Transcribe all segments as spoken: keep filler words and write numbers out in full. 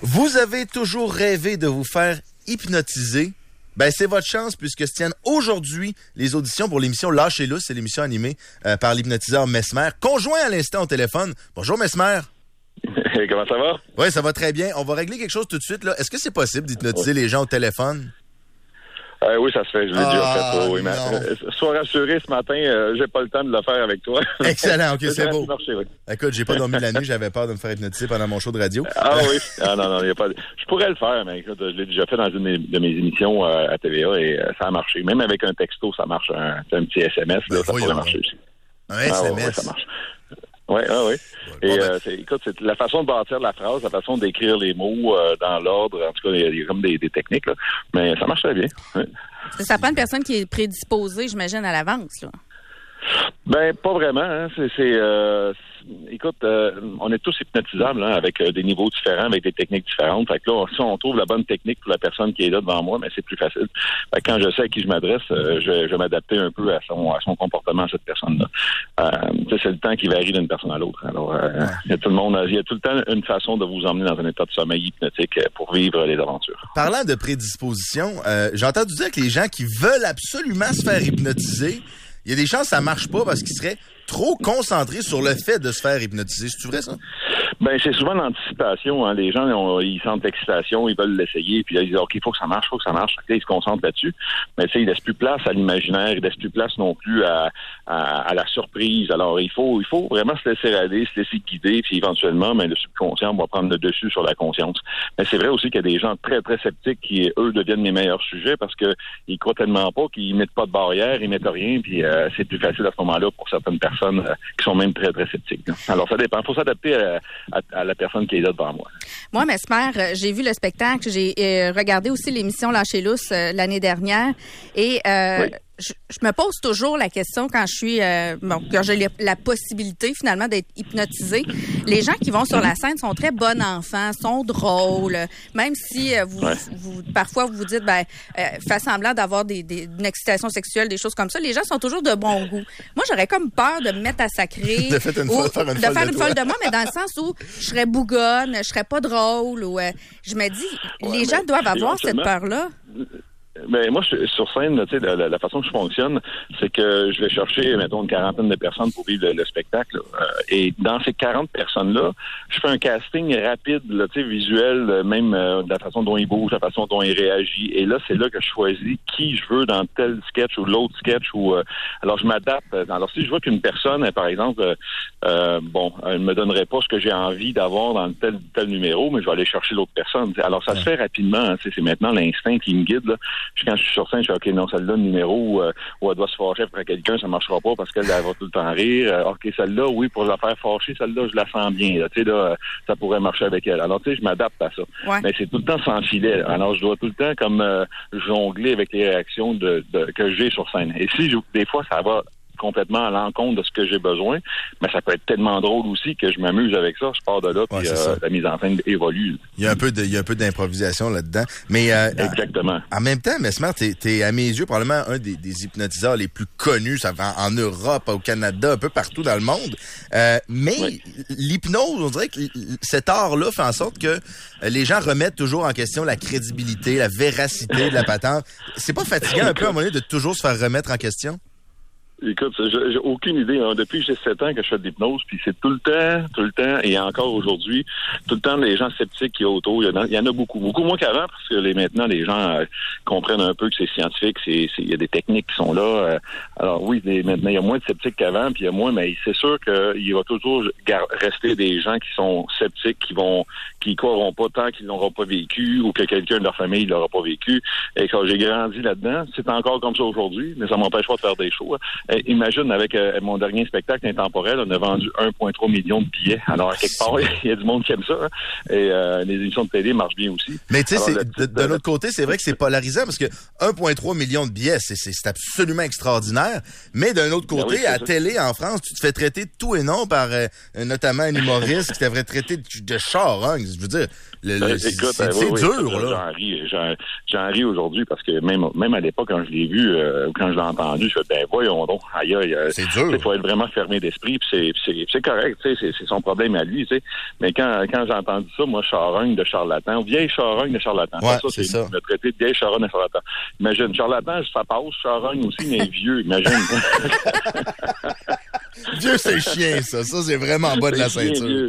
Vous avez toujours rêvé de vous faire hypnotiser? Ben, c'est votre chance puisque se tiennent aujourd'hui les auditions pour l'émission Lâchez lousse. C'est l'émission animée euh, par l'hypnotiseur Mesmer, conjoint à l'instant au téléphone. Bonjour Mesmer. Comment ça va? Oui, ça va très bien. On va régler quelque chose tout de suite, là. Est-ce que c'est possible d'hypnotiser les gens au téléphone? Euh, oui, ça se fait. Je l'ai ah, déjà fait. Euh, oui, mais, non. euh, sois rassuré, ce matin, euh, j'ai pas le temps de le faire avec toi. Excellent, ok, c'est beau. Marché, oui. Écoute, j'ai pas dormi la nuit, j'avais peur de me faire hypnotiser pendant mon show de radio. Ah oui. Ah non, non, y a pas. Je pourrais le faire, mais écoute, je l'ai déjà fait dans une de mes émissions euh, à T V A et euh, ça a marché. Même avec un texto, ça marche. Un, un petit S M S, là, ça pourrait marcher aussi. Un S M S? Ah, ouais, ouais, ça marche. Oui, oui, oui. Et bon, ben... euh, c'est, écoute, c'est la façon de bâtir la phrase, la façon d'écrire les mots euh, dans l'ordre. En tout cas, il y a comme des, des techniques, là. Mais ça marche très bien. Oui. Ça prend une personne qui est prédisposée, j'imagine, à l'avance, là. Ben, pas vraiment. Hein. C'est, c'est euh, écoute, euh, on est tous hypnotisables hein, avec euh, des niveaux différents, avec des techniques différentes. Fait que là, si on trouve la bonne technique pour la personne qui est là devant moi, mais c'est plus facile. Fait que quand je sais à qui je m'adresse, euh, je, je vais m'adapter un peu à son, à son comportement à cette personne-là. Euh, c'est le temps qui varie d'une personne à l'autre. Alors, euh, il y a tout le monde, il y a tout le temps une façon de vous emmener dans un état de sommeil hypnotique pour vivre les aventures. Parlant de prédisposition, euh, j'ai entendu dire que les gens qui veulent absolument se faire hypnotiser, il y a des chances que ça marche pas parce qu'ils seraient trop concentrés sur le fait de se faire hypnotiser. C'est-tu vrai, ça? Ben, c'est souvent l'anticipation. Hein. Les gens, ont, ils sentent l'excitation, ils veulent l'essayer, puis là, ils disent, OK, il faut que ça marche, il faut que ça marche. Là, ils se concentrent là-dessus. Mais tu sais, ils laissent plus place à l'imaginaire, ils laissent plus place non plus à, à, à la surprise. Alors, il faut, il faut vraiment se laisser aller, se laisser guider, puis éventuellement, ben, le subconscient va prendre le dessus sur la conscience. Mais c'est vrai aussi qu'il y a des gens très, très sceptiques qui, eux, deviennent les meilleurs sujets parce que ils croient tellement pas qu'ils mettent pas de barrière, ils mettent rien, puis euh, c'est plus facile à ce moment-là pour certaines personnes euh, qui sont même très, très sceptiques. Là. Alors, ça dépend. Il faut s'adapter à À, à la personne qui est là devant moi. Moi, Mesmer, j'ai vu le spectacle, j'ai euh, regardé aussi l'émission Lâchez lousse euh, l'année dernière et euh, oui. je, je me pose toujours la question quand je suis, euh, bon, quand j'ai la possibilité finalement d'être hypnotisée. Les gens qui vont sur la scène sont très bons enfants, sont drôles, même si euh, vous, ouais. vous, parfois vous vous dites, ben, euh, fais semblant d'avoir des, des, une excitation sexuelle, des choses comme ça. Les gens sont toujours de bon goût. Moi, j'aurais comme peur de me mettre à sacrer, de faire une, ou, folle, faire une, de, folle faire de, une folle de moi, mais dans le sens où je serais bougonne, je serais pas drôle, ou euh, je me dis, ouais, les gens doivent avoir cette peur-là. Ben moi, je, sur scène, tu sais, la, la façon que je fonctionne, c'est que je vais chercher, mettons, une quarantaine de personnes pour vivre le, le spectacle. Euh, et dans ces quarante personnes-là, je fais un casting rapide, là, tu sais, visuel, même euh, de la façon dont il bouge, la façon dont il réagit. Et là, c'est là que je choisis qui je veux dans tel sketch ou l'autre sketch. Ou euh, alors, je m'adapte. Alors, si je vois qu'une personne, par exemple, euh, euh, bon, elle me donnerait pas ce que j'ai envie d'avoir dans tel tel numéro, mais je vais aller chercher l'autre personne. T'sais. Alors, ça se fait rapidement. Hein, c'est maintenant l'instinct qui me guide. Là. Quand je suis sur scène, je suis OK, non, celle-là, le numéro euh, où elle doit se fâcher après quelqu'un, ça marchera pas parce qu'elle elle va tout le temps rire. Euh, OK, celle-là, oui, pour la faire fâcher, celle-là, je la sens bien. Là, tu sais, là, ça pourrait marcher avec elle. Alors, tu sais, je m'adapte à ça. Ouais. Mais c'est tout le temps sans filet. Alors, je dois tout le temps comme euh, jongler avec les réactions de, de que j'ai sur scène. Et si, je, des fois, ça va complètement à l'encontre de ce que j'ai besoin, mais ça peut être tellement drôle aussi que je m'amuse avec ça. Je pars de là, puis ouais, euh, la mise en scène évolue. Il y a un peu de, il y a un peu d'improvisation là-dedans. Mais euh, exactement. En, en même temps, Mesmer, t'es, t'es à mes yeux probablement un des, des hypnotiseurs les plus connus, ça va en, en Europe, au Canada, un peu partout dans le monde. Euh, mais oui. L'hypnose, on dirait que cet art-là fait en sorte que les gens remettent toujours en question la crédibilité, la véracité de la patente. C'est pas fatigant un peu à un moment donné de toujours se faire remettre en question? Écoute, j'ai aucune idée. Hein. Depuis que j'ai sept ans que je fais de l'hypnose, puis c'est tout le temps, tout le temps, et encore aujourd'hui, tout le temps les gens sceptiques qui y a autour. Il y en a, il y en a beaucoup, beaucoup moins qu'avant, parce que les, maintenant les gens euh, comprennent un peu que c'est scientifique, c'est, c'est, il y a des techniques qui sont là. Euh, alors oui, les, maintenant il y a moins de sceptiques qu'avant, puis il y a moins, mais c'est sûr qu'il va toujours gar- rester des gens qui sont sceptiques, qui vont, qui croiront pas tant qu'ils n'auront pas vécu, ou que quelqu'un de leur famille l'aura pas vécu. Et quand j'ai grandi là-dedans, c'est encore comme ça aujourd'hui, mais ça m'empêche pas de faire des shows. Hein. Imagine, avec euh, mon dernier spectacle intemporel, on a vendu un virgule trois million de billets. Alors, à quelque part, il y a du monde qui aime ça. Hein? Et euh, les émissions de télé marchent bien aussi. Mais tu sais, de, de l'autre côté, c'est vrai que c'est polarisant parce que un virgule trois million de billets, c'est, c'est, c'est absolument extraordinaire. Mais d'un autre côté, ben oui, à la télé, en France, tu te fais traiter de tout et non par euh, notamment un humoriste qui t'avait traité de, de charogne. Je veux dire, le, le, c'est, écoute, c'est, euh, c'est oui, dur, oui, là. J'en ris, j'en, j'en ris aujourd'hui parce que même, même à l'époque, quand je l'ai vu, euh, quand je l'ai entendu, je fais, ben voyons donc. aïe, aïe, c'est dur. Il faut être vraiment fermé d'esprit, puis c'est, c'est, c'est correct, tu sais, c'est, c'est son problème à lui, tu sais. Mais quand, quand j'ai entendu ça, moi, charogne de charlatan, vieille charogne de charlatan. Ouais, ça, c'est, c'est ça. Le traité de vieille charogne de charlatan. Imagine, charlatan, ça passe, charogne aussi, mais vieux, imagine. Dieu, c'est chien, ça. Ça, c'est vraiment en bas de la ceinture.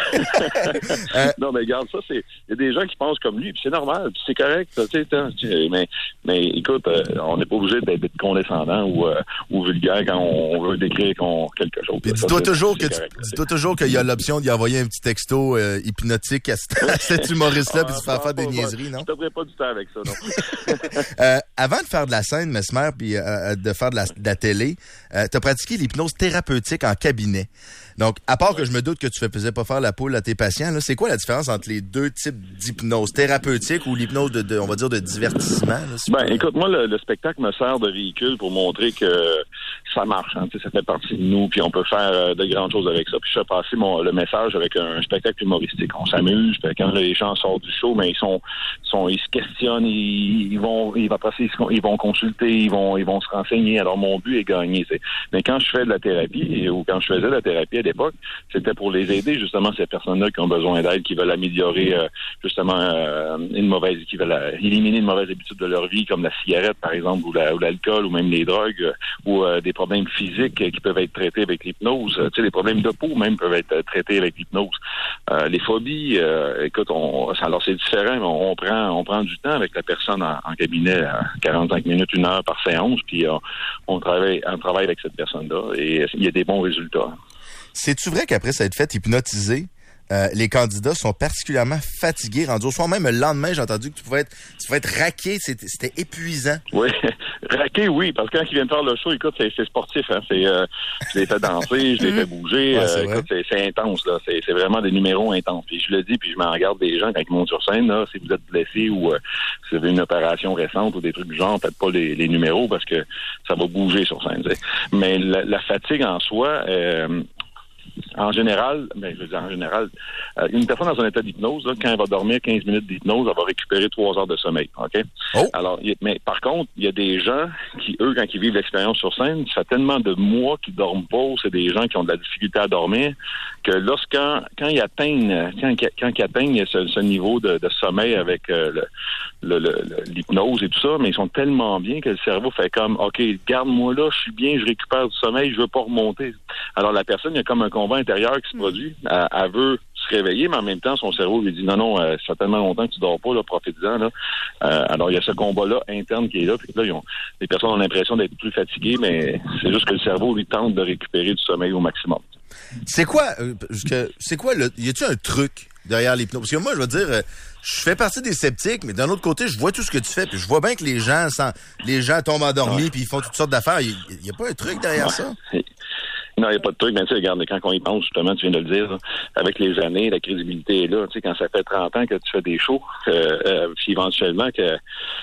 euh, non, mais regarde, ça, c'est. Il y a des gens qui pensent comme lui, puis c'est normal, puis c'est correct, tu sais. Mais, mais écoute, euh, on n'est pas obligé d'être, d'être condescendant ou, euh, ou vulgaire quand on, on veut décrire qu'on, quelque chose. Puis dis-toi toujours que tu, dis-toi toujours qu'il y a l'option d'y envoyer un petit texto euh, hypnotique à, cet, à cet humoriste-là, puis se faire faire des niaiseries, non? Je ne pas du temps avec ça, non. euh, avant de faire de la scène, Mesmer, puis euh, de faire de la, de la télé, euh, tu as pratiqué l'hypnose thérapeutique en cabinet. Donc, à part que je me doute que tu ne faisais pas faire la poule à tes patients, là, c'est quoi la différence entre les deux types d'hypnose? Thérapeutique ou l'hypnose de, de on va dire, de divertissement? Là, si ben, écoute, moi, le, le spectacle me sert de véhicule pour montrer que ça marche. Hein, ça fait partie de nous, puis on peut faire euh, de grandes choses avec ça. Puis je fais passer mon, le message avec un spectacle humoristique. On s'amuse, puis quand les gens sortent du show, mais ils sont, sont ils se questionnent, ils, ils vont ils vont passer, ils vont consulter, ils vont ils vont se renseigner. Alors, mon but est gagné. C'est. Mais quand je fais de la thérapie, ou quand je faisais de la thérapie à l'époque, c'était pour les aider, justement, ces personnes-là qui ont besoin d'aide, qui veulent améliorer, euh, justement, euh, une mauvaise, qui veulent euh, éliminer une mauvaise habitude de leur vie, comme la cigarette, par exemple, ou, la, ou l'alcool, ou même les drogues, euh, ou euh, des problèmes physiques euh, qui peuvent être traités avec l'hypnose. Euh, tu sais, les problèmes de peau, même, peuvent être euh, traités avec l'hypnose. Euh, les phobies, euh, écoute, on, alors c'est différent, mais on, on prend on prend du temps avec la personne en, en cabinet, à quarante-cinq minutes, une heure par séance, puis euh, on travaille on travaille avec cette personne-là, et il y a des bons résultats. C'est-tu vrai qu'après s'être fait hypnotiser, euh, les candidats sont particulièrement fatigués, rendus au soir? Même le lendemain, j'ai entendu que tu pouvais être, tu pouvais être raqué, c'était, c'était épuisant. Oui, raqué, oui, parce que quand ils viennent faire le show, écoute, c'est, c'est sportif, hein, c'est, euh, je les fais danser, je les fais bouger, ouais, c'est, euh, écoute, c'est, c'est intense, là, c'est, c'est vraiment des numéros intenses. Puis je le dis, puis je m'en regarde des gens quand ils montent sur scène, là, si vous êtes blessé ou euh, si vous avez une opération récente ou des trucs du genre, faites pas les, les numéros parce que ça va bouger sur scène, t'sais. Mais la, la fatigue en soi, euh, en général, ben, je veux dire en général, euh, une personne dans un état d'hypnose, là, quand elle va dormir quinze minutes d'hypnose, elle va récupérer trois heures de sommeil. OK? Oh. Alors, y, mais par contre, il y a des gens qui, eux, quand ils vivent l'expérience sur scène, ça fait tellement de mois qu'ils dorment pas, c'est des gens qui ont de la difficulté à dormir, que lorsqu'on quand ils atteignent quand, quand ils atteignent ce, ce niveau de, de sommeil avec euh, le, le, le, l'hypnose et tout ça, mais ils sont tellement bien que le cerveau fait comme OK, garde-moi là, je suis bien, je récupère du sommeil, je veux pas remonter. Alors la personne, il y a comme un combat intérieur qui se produit. Elle, elle veut se réveiller, mais en même temps, son cerveau lui dit non, non, euh, ça fait tellement longtemps que tu dors pas, là, profite-en. Là. Euh, alors, il y a ce combat-là interne qui est là. Puis là, ils ont, les personnes ont l'impression d'être plus fatiguées, mais c'est juste que le cerveau lui tente de récupérer du sommeil au maximum. C'est quoi, euh, c'est quoi le, y a-t-il un truc derrière l'hypnose? Parce que moi, je veux dire, euh, je fais partie des sceptiques, mais d'un autre côté, je vois tout ce que tu fais, puis je vois bien que les gens, sans, les gens tombent endormis, ouais. Puis ils font toutes sortes d'affaires. Il y, y a pas un truc derrière ouais. ça? Non, il n'y a pas de truc. Mais tu sais, regarde, quand on y pense, justement, tu viens de le dire, là, avec les années, la crédibilité est là. Tu sais, quand ça fait trente ans que tu fais des shows, euh, euh, puis éventuellement que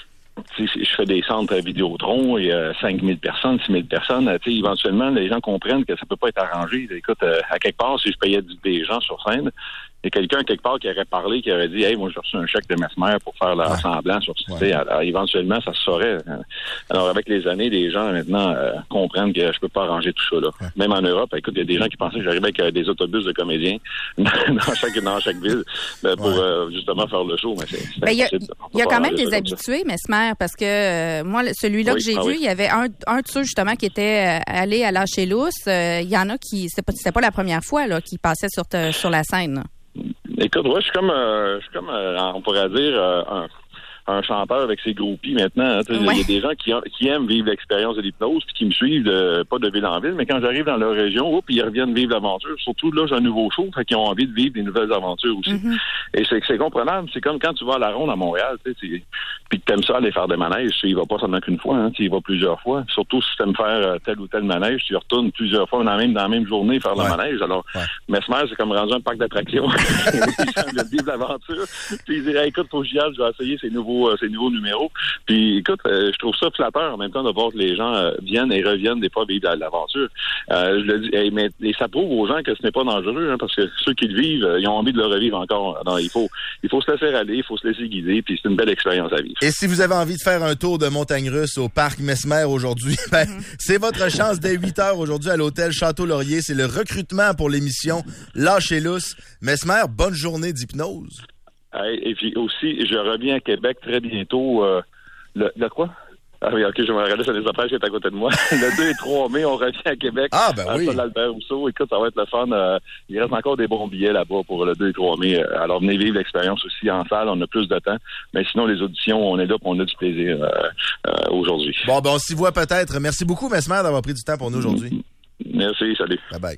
tu sais, je fais des centres Vidéotron, il y a cinq mille personnes, six mille personnes. Tu sais, éventuellement, les gens comprennent que ça peut pas être arrangé. Écoute, euh, à quelque part, si je payais des gens sur scène, il y a quelqu'un quelque part qui aurait parlé, qui aurait dit « Hey, moi, j'ai reçu un chèque de Mesmer pour faire le semblant sur ce ouais. » Alors, éventuellement, ça se saurait. Alors, avec les années, les gens, maintenant, euh, comprennent que je peux pas arranger tout ça, là. Ouais. Même en Europe, écoute, il y a des gens qui pensaient que j'arrivais avec euh, des autobus de comédiens dans chaque dans chaque ville ben, pour, ouais. euh, justement, faire le show. Mais c'est, c'est ben, il y a, y a quand même des habitués, Mesmer, parce que euh, moi, celui-là oui, que j'ai ah, vu, oui. il y avait un, un de ceux, justement, qui était euh, allé à Lâcher lousse. Il euh, y en a qui, c'était pas, c'était pas la première fois, là, qui passaient sur, te, sur la scène, là. Écoute, ouais, je suis comme, euh, je suis comme, euh, on pourrait dire, euh, un, un chanteur avec ses groupies maintenant. Hein, il ouais. y a des gens qui, qui aiment vivre l'expérience de l'hypnose puis qui me suivent de, pas de ville en ville, mais quand j'arrive dans leur région, oh, puis ils reviennent vivre l'aventure. Surtout là, j'ai un nouveau show, fait qu'ils ont envie de vivre des nouvelles aventures aussi. Mm-hmm. Et c'est, c'est comprenable. C'est comme quand tu vas à la ronde à Montréal, tu sais, puis que t'aimes ça aller faire des manèges, tu y vas pas seulement qu'une fois, hein, tu y vas plusieurs fois. Surtout si tu aimes faire tel ou tel manège, tu y retournes plusieurs fois dans la même, dans la même journée faire ouais. le manège. Alors, ouais. Mesmer, c'est comme rendu un parc d'attractions. Les gens veulent vivre l'aventure. Puis ils diraient, écoute, faut que j'y aille, je vais essayer ces nouveaux, euh, ces nouveaux numéros. Puis écoute, euh, je trouve ça flatteur en même temps de voir que les gens euh, viennent et reviennent des fois vivre l'aventure. Euh, je le dis, et, mais et ça prouve aux gens que ce n'est pas dangereux, hein, parce que ceux qui le vivent, euh, ils ont envie de le revivre encore. Alors, il faut, il faut se laisser aller, il faut se laisser guider, puis c'est une belle expérience à vivre. Et si vous avez envie de faire un tour de montagne russe au parc Mesmer aujourd'hui, ben, mm-hmm. c'est votre chance dès huit heures aujourd'hui à l'hôtel Château-Laurier. C'est le recrutement pour l'émission Lâchez lousse. Mesmer, bonne journée d'hypnose. Et puis aussi, je reviens à Québec très bientôt. Euh, le, le quoi? Ah oui, OK, je vais me regarder sur les affaires qui est à côté de moi. Le deux et trois mai, on revient à Québec. Ah, ben à oui. Albert Rousseau. Écoute, ça va être le fun. Euh, il reste encore des bons billets là-bas pour le deux et trois mai. Alors, venez vivre l'expérience aussi en salle. On a plus de temps. Mais sinon, les auditions, on est là pour on a du plaisir euh, euh, aujourd'hui. Bon, ben, on s'y voit peut-être. Merci beaucoup, Mesmer, d'avoir pris du temps pour nous aujourd'hui. Merci, salut. Bye-bye.